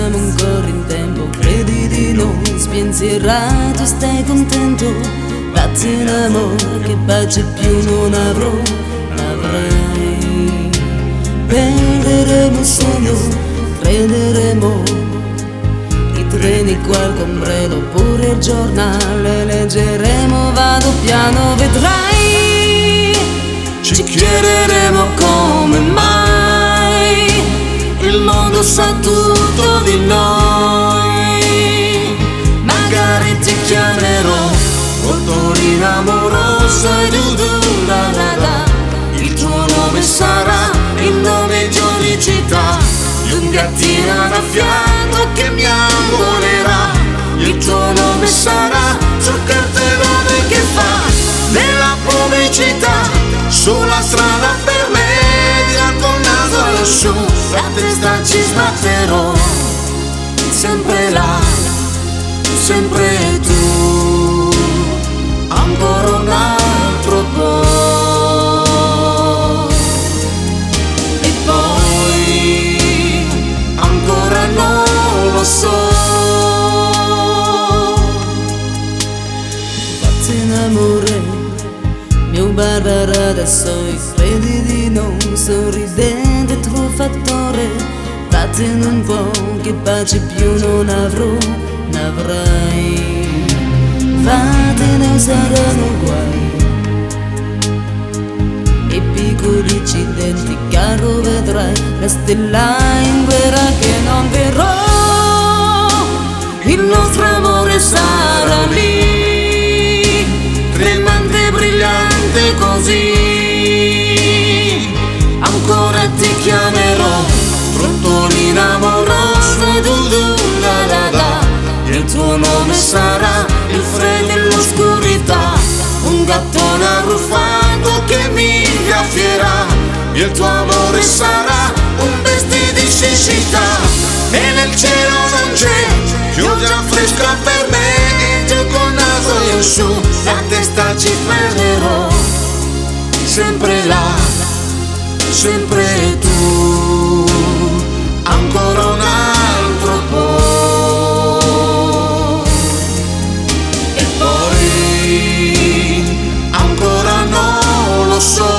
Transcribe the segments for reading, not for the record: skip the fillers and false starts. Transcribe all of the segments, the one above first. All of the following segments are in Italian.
siamo ancora in tempo, credi di no, spensierato, stai contento, fatti un amore che pace più non avrò, avrai. Perderemo il sogno, crederemo, i treni qua al compredo, pure il giornale leggeremo, vado piano, vedrai, ci chiederemo come mai il mondo sa tutto di noi. Magari ti chiamerò Rotolina amorosa e la la la. Il tuo nome sarà il nome di ogni città, di un gattino a fianco che mi ammolerà. Il tuo nome sarà sul cartellone che fa della pubblicità, sulla strada per me, col naso lassù, la testa ci sbatterò, sempre là, sempre tu, ancora un altro po', e poi ancora non lo so. Fatti in amore, mio Barbara, adesso credi di non sorridente truffatore, vattene un po' che pace più non avrò, n'avrai, vattene saranno guai, e piccoli incidenti caro vedrai, resti là in guerra che non verrò, il nostro amore sarà lì, tremante, brillante così. Ancora ti chiamerò Rotolina amorosa, la la la. Il tuo nome sarà il freddo e l'oscurità, un gattone arruffato che mi graffierà. Il tuo amore sarà un vestito di siccità, e nel cielo non c'è pioggia fresca per me, e giù col naso io su, la testa ci perderò, sempre là, sempre tu, ancora un altro po', e poi ancora non lo so.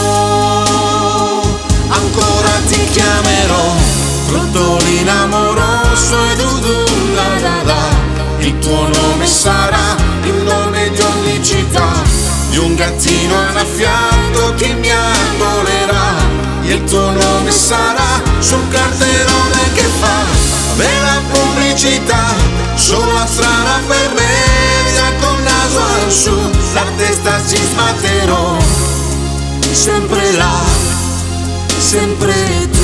Ancora ti chiamerò Rotolina amoroso e la la la. Il tuo nome sarà il nome di ogni città, di un gattino annaffiato che mi ammolerà. Il tuo nome sarà sul cartellone che fa bella pubblicità, sulla strada per me, col naso lassù, la testa ci sbatterò, sempre là, sempre tu.